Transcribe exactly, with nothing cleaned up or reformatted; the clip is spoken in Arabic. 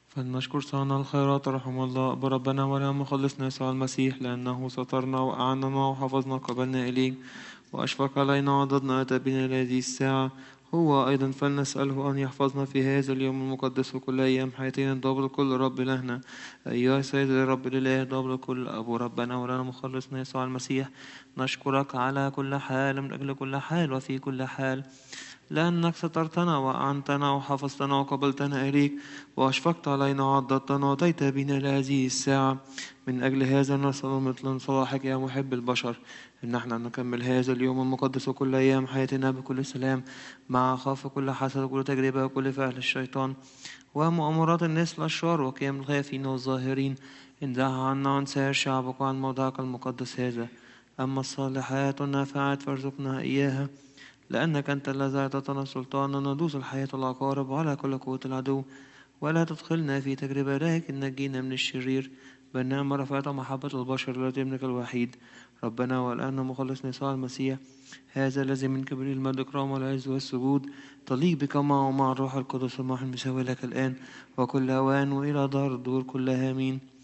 فلنشكر صانع الخيرات رحمه الله بربنا ولا مخلصنا يسوع المسيح، لأنه سترنا وأعننا وحفظنا قبلنا إليه وأشفق علينا وعضدنا أتى بنا لهذه الساعة. هو أيضا فلنسأله أن يحفظنا في هذا اليوم المقدس وكل أيام حياتنا ضابط الكل رب لهنا. أيها السيد الرب الإله ضابط الكل أبو ربنا ولنا مخلصنا يسوع المسيح، نشكرك على كل حال من أجل كل حال وفي كل حال، لأنك سترتنا وأعنتنا وحفظتنا وقبلتنا إليك وأشفقت علينا وعضدتنا وأتيت بنا لهذه الساعة. من أجل هذا نسأل مثل صلاحك يا محب البشر إن احنا نكمل هذا اليوم المقدس وكل أيام حياتنا بكل سلام، مع خوف كل حسد وكل تجربة وكل فعل الشيطان ومؤامرات الناس الأشرار وقيام الخائفين والظاهرين. انزعها عنا وعن سائر شعبك وعن موضعك المقدس هذا. أما الصالحات والنافعات فارزقنا إياها، لأنك أنت الذي أعطيتنا السلطان أن ندوس الحياة والعقارب وعلى كل قوة العدو، ولا تدخلنا في تجربة لكن نجينا من الشرير. بنعم رفعت محبة البشر التي ابنك الوحيد ربنا والآن مخلصنا يسوع المسيح، هذا الذي من كبر المجد الإكرام والعز والسجود تليق بك معه ومع الروح القدس المحن بسوي لك الآن وكل أوان وإلى دار الدور كلها آمين.